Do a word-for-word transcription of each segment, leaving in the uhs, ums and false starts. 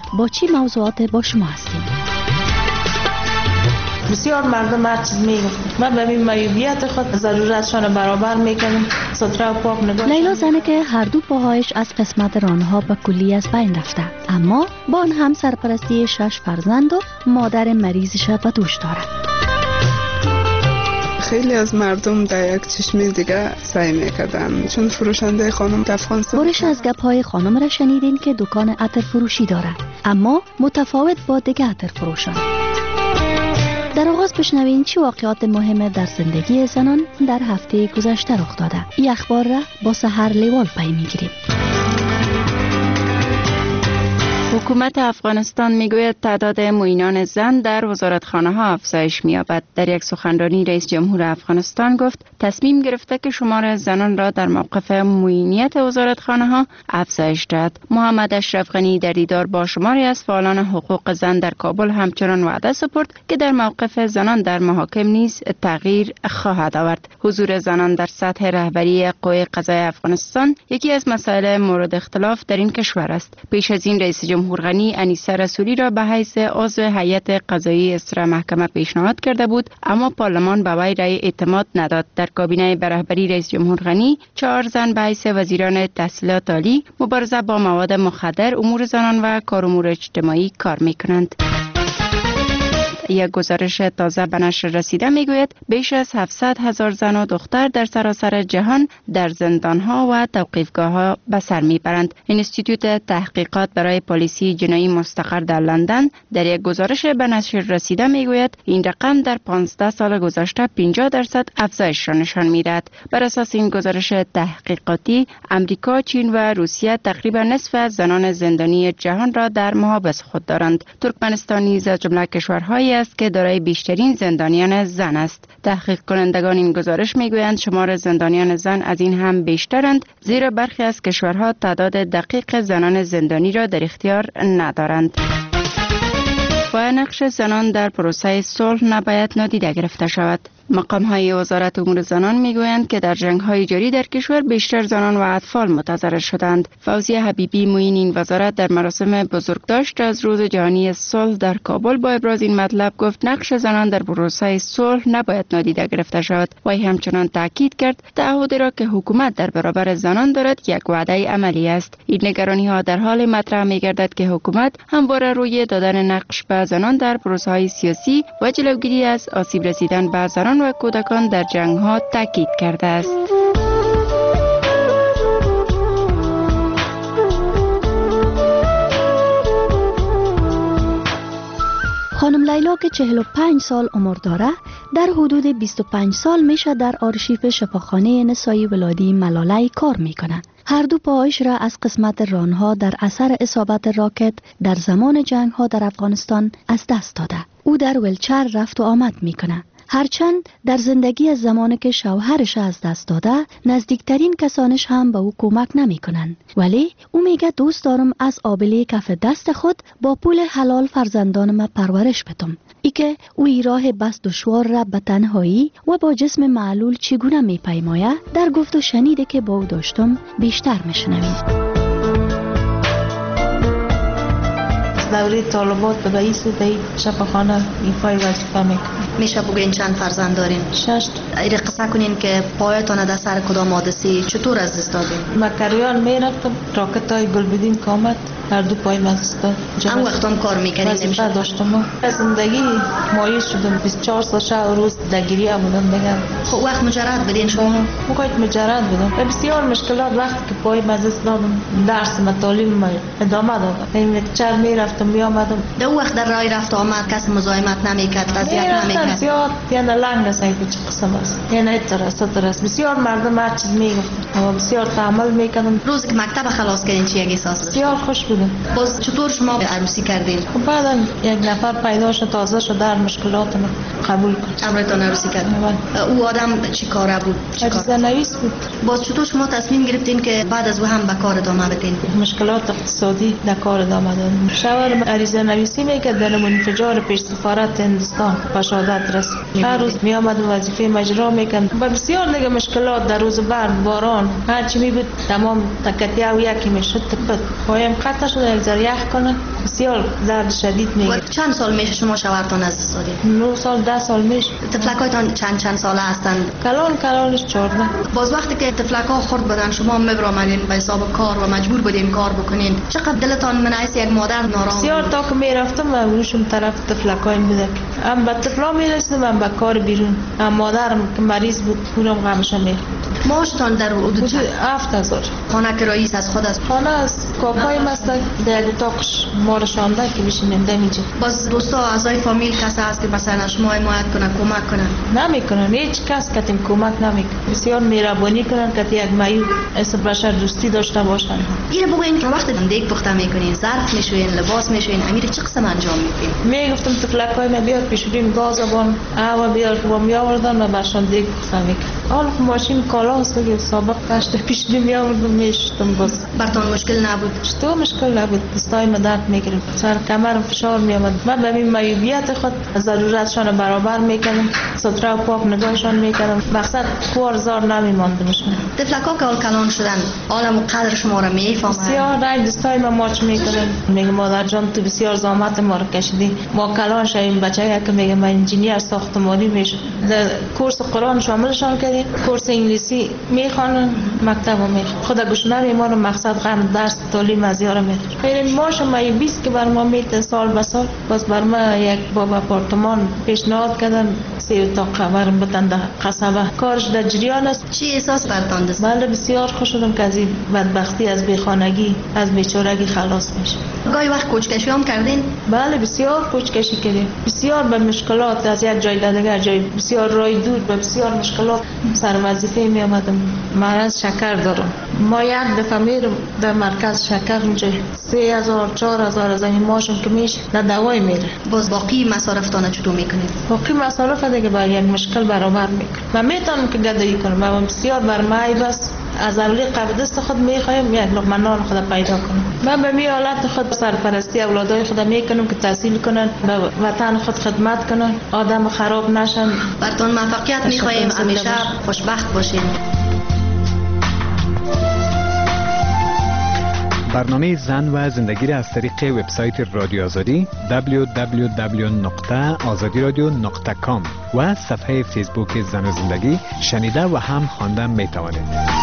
با چی موضوعات با شما هستیم. بسیار مردم هر چیز میگفت، من به این معیوبیت خود ضرورتشان برابر میکنم، ستره و پاک نگاه. لیلا زنه که هر دو پاهایش از قسمت رانها به کلی از بین رفته، اما با آن هم سرپرستی شش فرزند و مادر مریضش به دوش دارد. خیلی از مردم در یک چشم دیگه سعی میکردن، چون فروشنده خانم در افغانستان. برش از گپ‌های خانم را شنیدین که دکان عطر فروشی دارد، اما متفاوت با دیگه عطر فروشان. در آغاز بشنوین چه واقعات مهم در زندگی زنان در هفته گذشته رخ داده. این اخبار را با سحر لیوال پی میگیریم. حکومت افغانستان میگوید تعداد معینان زن در وزارتخانه ها افزایش می‌یابد. در یک سخنرانی رئیس جمهور افغانستان گفت تصمیم گرفته که شمار زنان را در موقف معینیت وزارتخانه ها افزایش دهد. محمد اشرف غنی در دیدار با شماری از فعالان حقوق زن در کابل همچنان وعده سپرد که در موقف زنان در محاکم نیز تغییر خواهد آورد. حضور زنان در سطح رهبری قوه قضایی افغانستان یکی از مسائل مورد اختلاف در این کشور است. پیش از این رئیس جمهور غنی انیسه رسولی را به حیث عضو هیئت قضایی اصلاح محکمه پیشنهاد کرده بود، اما پارلمان به وی رأی اعتماد نداد. در کابینه به رهبری رئیس جمهور غنی چهار زن به حیث وزیران تحصیلات عالی، مبارزه با مواد مخدر، امور زنان و کار امور اجتماعی کار میکنند. یک گزارش تازه به نشر رسیده میگوید بیش از هفتصد هزار زن و دختر در سراسر جهان در زندانها و توقیفگاه‌ها به سر میبرند. انستیتوت تحقیقات برای پالیسی جنایی مستقر در لندن در یک گزارش به نشر رسیده میگوید این رقم در پانزده سال گذشته پنجاه درصد افزایش را نشان میدهد. بر اساس این گزارش تحقیقاتی، امریکا، چین و روسیه تقریبا نصف از زنان زندانی جهان را در محابس خود دارند. ترکمنستان نیز از جمله کشورهای است که دارای بیشترین زندانیان زن است. تحقیق کنندگان این گزارش میگویند شمار زندانیان زن از این هم بیشترند، زیرا برخی از کشورها تعداد دقیق زنان زندانی را در اختیار ندارند. و نقش زنان در پروسه صلح نباید نادیده گرفته شود. مقام های وزارت امور زنان میگویند که در جنگ های جاری در کشور بیشتر زنان و اطفال متضرر شدند. فوزیه حبیبی معین این وزارت در مراسم بزرگداشت از روز جهانی صلح در کابل با ابراز این مطلب گفت نقش زنان در پروسه صلح نباید نادیده گرفته شود. و همچنان تاکید کرد تعهدی را که حکومت در برابر زنان دارد یک وعده عملی است. این نگرانی ها در حال مطرح میگردد که حکومت همواره روی دادن نقش به زنان در پروسه های سیاسی و جلوگیری از آسیب رسیدن به زنان و کودکان در جنگ ها تاکید کرده است. خانم لیلا که چهل و پنج سال عمر داره، در حدود بیست و پنج سال میشه در آرشیو شفاخانه نسایی ولادی ملاله کار میکنه. هر دو پاهایش را از قسمت رانها در اثر اصابت راکت در زمان جنگ ها در افغانستان از دست داده. او در ولچر رفت و آمد میکنه. هرچند در زندگی از زمانی که شوهرش از دست داده، نزدیکترین کسانش هم به او کمک نمی کنند. ولی او میگه دوست دارم از آبله کف دست خود با پول حلال فرزندانم پرورش بدم. ای که او ای راه بس دشوار را به تنهایی و با جسم معلول چگونه می پیمایه در گفت و شنیده که با او داشتم بیشتر میشنویم. دوره طالبات به بایست دی شفاخانه ایفای وظیفه میکنم. میشه بگین چند فرزند دارین؟ شش. ایره قصه کنین که پایتان در سر کدام حادثه چطور از دست دادین؟ ما کریان میرفتم، راکت های گلبدین که آمد هر دو پای مزست داد. هم وقت هم کار میکنین؟ وظیفه داشتم. زندگی مایل شدم، بیست و چهار سال شب روز درگیری بودم بگم. خب وقت مجرد بدین شما؟ وقت مجرد بودم. بسیار مشکلات وقتی که پای مزست دادم، درس مطالب ادامه دادم. این چهار میرفتم میامدم. در وقت در راه رفت آمد کس مزاحمت نمیکرد، اذیت نمیکرد؟ زیاد یعنی لنگ است این چه قسم است. یعنی اتر ستر است. بسیار مردم هر چیز میگفتن و بسیار تعامل میکردن. روزی که مکتب خلاص کردین چی یک احساس داشت؟ بسیار خوش بودم. باز چطور شما عروسی کردین؟ خب بعدا یک نفر پیدا شد، تازه شد، در مشکلات ما قبول کرد. امرتان عروسی کرد. او آدم چی کاره بود؟ عروسی نویس بود. باز چطور شما تصمیم گرفتین که بعد از او هم به کار ادامه بدین؟ مشکلات اقتصادی در کار ادامه دادم. شوهر بسیار عریضه نویسی میکرد در منفجار پیش سفارت هندوستان به شهادت رسید. هر روز می آمد وظیفه مجرا میکرد. با بسیار دیگه مشکلات در روز برد باران هر چی می بود تمام تکتیه و یکی میشد تپد پایم قطع شده یک ذره یخ کنه بسیار درد شدید میگیره. چند سال میشه شما شوهرتان از دست دادید؟ نه سال ده سال میشه. طفلکایتان چند چند ساله هستند؟ کلان کلانش چهارده. باز وقتی که طفلکا خورد بدن شما میبرامدین به حساب کار و مجبور بودین کار بکنین، چقدر دلتان من حیث یک مادر ناراحت؟ بسیار تا که میرفتم و روشم طرف طفلکایم بوده هم به طفلا میرسیدم هم به کار بیرون. هم مادرم که مریض بود اونم غمشم میخورد. معاشتان در حدود چند؟ هفت هزار. خانه که رئیس از خود است؟ خانه از کاکای مست در اتاقش ما رو شانده که بشینیم دمیجه. باز دوستا اعضای فامیل کسی هست که مثلا شما حمایت کنه کمک کنه؟ نمیکنن، هیچ کس کتیم کمک نمیکنه. بسیار مهربانی کنن که یک مایو اسم بشر دوستی داشته باشن. ایره بگوین که وقتی دیگ پخته میکنین ظرف میشوین لباس میشوین امیر چه قسم انجام میدین؟ میگفتم طفلکای ما بیار پیشوریم گاز بان آوا بیار که با میآوردن و برشان دیگ پخته میکنن. حالا ماشین کالا است که سابق داشت پیشوریم میآوردم میشتم باز. براتون مشکل نبود؟ تو مشکل نبود. دستای ما درد میگرفت. سر کمرم فشار میآمد. من به این مایویت خود ضرورتشان برابر میکردم. ستره و پاک نگاهشان میکردم. مقصد کار زار نمیماندمشون. طفلکا که اول کلان شدن عالم و قدر شما را میفهمن؟ بسیار رای دستای ما ماچ میکردن. میگه مادر جان تو بسیار زحمت ما رو کشیدی. ما کلان شویم بچه که میگه من انجینیر ساختمانی میشم. در کورس قرآن شاملشان کردیم. کورس انگلیسی میخوانن مکتب میخوان. خدا گشنه ما رو مقصد غم درس تعلیم از یارو میخوان. ببین ماش ما بیست که بر ما میت سال به سال باز بر ما یک باب آپارتمان پیشنهاد کردن سه اتاق برام بدن در قصبه. کارش در جریان است. چی احساس برتان دست؟ بله بسیار خوش شدم که از این بدبختی از بیخانگی از بیچارگی خلاص میشه. گاهی وقت کوچکشی هم کردین؟ بله بسیار کوچکشی کردیم. بسیار به مشکلات از یک جای در دیگر جای بسیار راه دور به بسیار مشکلات سر وظیفه می آمدم. من از شکر دارم. ما یک دفعه میرم در مرکز شکر اونجا سه هزار چهار هزار از این ماشم که میشه در دوای میره. باز باقی مصارفتان چطور میکنید؟ باقی مصارف دیگه با یک مشکل برابر میکنم. من میتونم که گدایی کنم. من بسیار بر مای بس از اولی قبل دست خود میخوایم یک لقمه نان خود پیدا کنم. من به می حالت خود سرپرستی اولادای خود میکنم که تحصیل کنن به وطن خود خدمت کنن آدم خراب نشن. براتون موفقیت میخوایم همیشه خوشبخت باشین. برنامه زن و زندگی را از طریق وبسایت رادیو آزادی دبلیو دبلیو دبلیو نقطه آزادی رادیو نقطه کام و صفحه فیسبوک زن و زندگی شنیده و هم خواندن می توانید.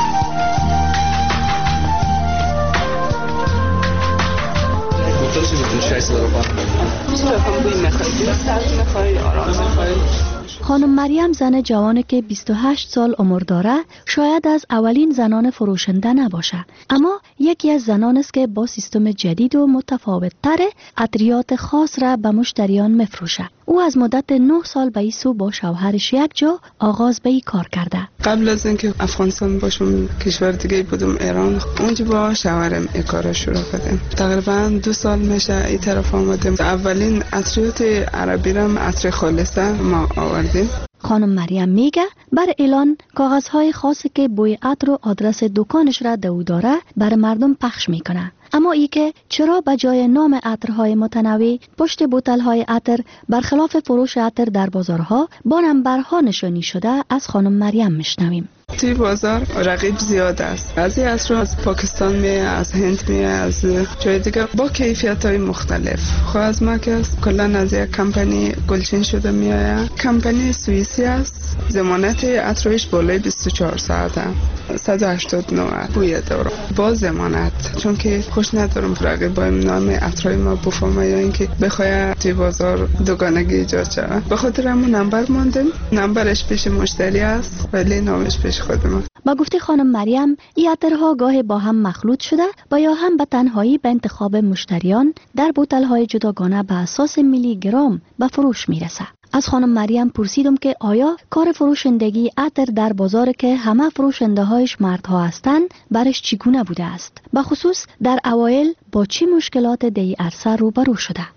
خانم مریم زن جوانی که بیست و هشت سال عمر داره شاید از اولین زنان فروشنده نباشه، اما یکی از زنان است که با سیستم جدید و متفاوت تر عطریات خاص را به مشتریان میفروشه. او از مدت نه سال به ایسو با شوهرش یک جا آغاز به این کار کرده. قبل از اینکه افغانستان باشم کشور دیگه بودم ایران، اونجا با شوهرم این کار شروع کردم. تقریبا دو سال میشه این طرف آمدم. اولین عطریات عربی را عطر خالصه ما آوردیم. خانم مریم میگه بر اعلان کاغذهای خاصی که بوی عطر و آدرس دکانش را دو داره بر مردم پخش میکنه. اما ای که چرا به جای نام عطرهای متنوع پشت بوتل‌های عطر برخلاف فروش عطر در بازارها با نمبرها نشانی شده از خانم مریم میشنویم. توی بازار رقیب زیاد است. بعضی عطر از پاکستان می، از هند می، از جای دیگه با کیفیت‌های مختلف. خب از ما که کلا از یک کمپانی گلچین شده میآید. کمپانی سوئیسی است. ضمانت عطرش بالای بیست و چهار ساعته. صد و هشتاد و نه بوی داره با ضمانت، چون که خوش ندارم رقیبایم نام عطرای ما بفهمه یا اینکه بخواد توی بازار دوگانگی ایجاد شود. به خاطر همون نمبر ماندیم. نمبرش پیش مشتری است ولی نامش پیش خود ما. با گفته خانم مریم این عطرها گاه با هم مخلوط شده و یا هم به تنهایی به انتخاب مشتریان در بوتل‌های جداگانه به اساس میلی گرم به فروش میرسه. از خانم مریم پرسیدم که آیا کار فروشندگی عطر در بازار که همه فروشنده هایش مردها هستند برش چگونه بوده است؟ به خصوص در اوایل با چی مشکلات دی عرصه روبرو شده؟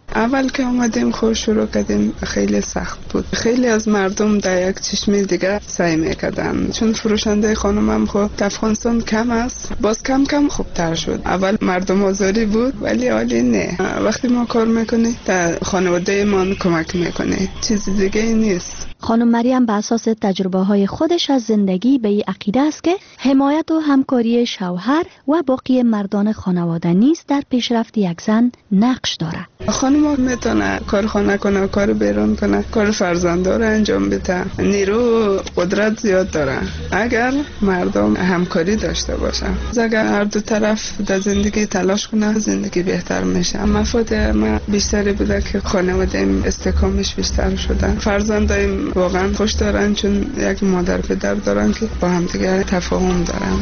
اول که اومدیم خود شروع کردیم خیلی سخت بود. خیلی از مردم در یک چشم دیگه سعی میکردن، چون فروشنده خانمم خود در افغانستان کم است، باز کم کم خوبتر شد. اول مردم آزاری بود ولی حالی نه. وقتی ما کار میکنی در خانواده ما کمک میکنی، چیز دیگه نیست. خانم مریم به اساس تجربه های خودش از زندگی به این عقیده است که حمایت و همکاری شوهر و باقی مردان خانواده نیز در پیشرفت یک زن نقش داره. خانم میتونه کارخانه کنه، کار بیرون کنه، کار فرزنده رو انجام بده. نیرو و قدرت زیاد داره اگر مردم همکاری داشته باشه. اگر هر دو طرف در زندگی تلاش کنه زندگی بهتر میشه. مفاد ما بیشتری بوده که خانواده استحکامش بیشتر شده. فرزندایم واقعا خوش دارن چون یک مادر پدر دارن که با هم دیگه تفاهم دارن.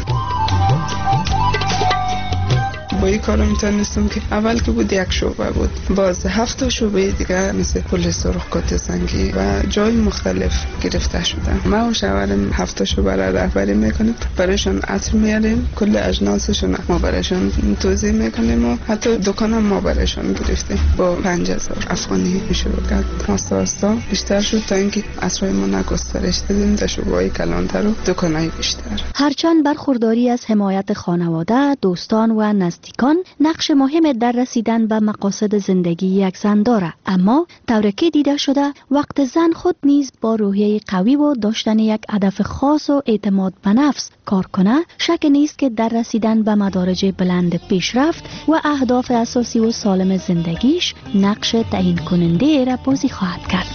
با این کارو میتونستم که اول که بود یک شعبه بود، باز هفت تا شعبه دیگه مثل پلیس سرخکات سنگی و جای مختلف گرفته شدن. ما و شوهرم هفت تا شعبه را رهبری میکنیم، برایشون عطر میاریم، کل اجناسشون ما برایشون توزیع میکنیم و حتی دکان هم ما برایشون گرفتیم. با پنج هزار افغانی شروع کرد، آستا آستا بیشتر شد تا اینکه اسرای ما گسترش دادیم در شعبه‌های کلانتر و دکان‌های بیشتر. هرچند برخورداری از حمایت خانواده، دوستان و نزدیکان نقش مهم در رسیدن به مقاصد زندگی یک زن داره، اما طوری که دیده شده وقت زن خود نیز با روحیه قوی و داشتن یک هدف خاص و اعتماد به نفس کار کنه، شک نیست که در رسیدن به مدارج بلند پیشرفت و اهداف اساسی و سالم زندگیش نقش تعیین کننده را بازی خواهد کرد.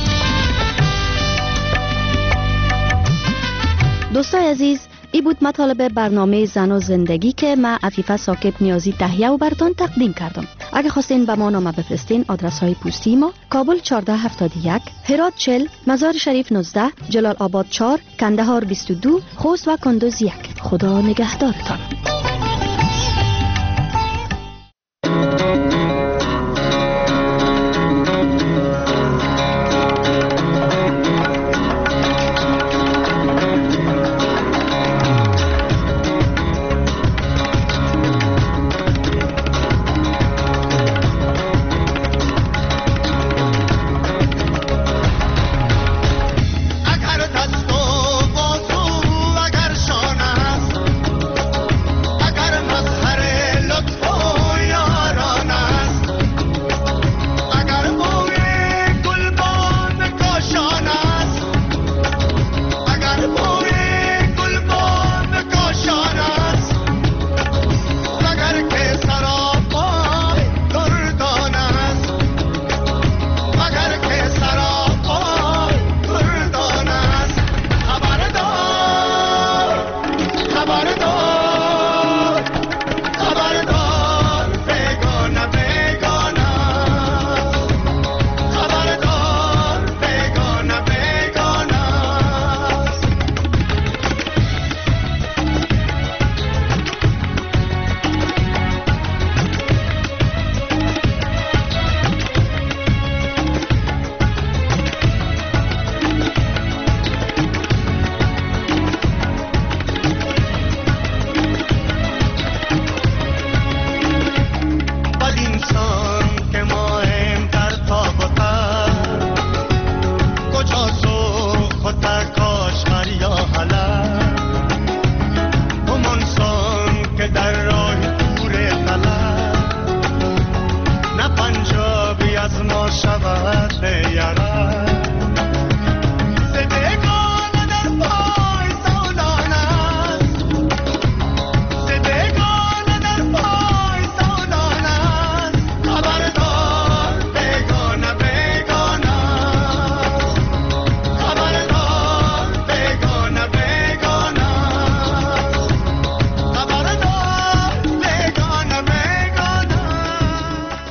دوستای عزیز، ای بود مطالب برنامه زن و زندگی که من عفیفه ساکب نیازی تهیه و براتون تقدیم کردم. اگه خواستین به ما نامه بفرستین، آدرس های پستی ما: کابل چهارده هفتاد و یک، هرات چهل، مزار شریف نوزده، جلال آباد چهار، کندهار بیست و دو، خوست و کندوز یک. خدا نگهدارتان.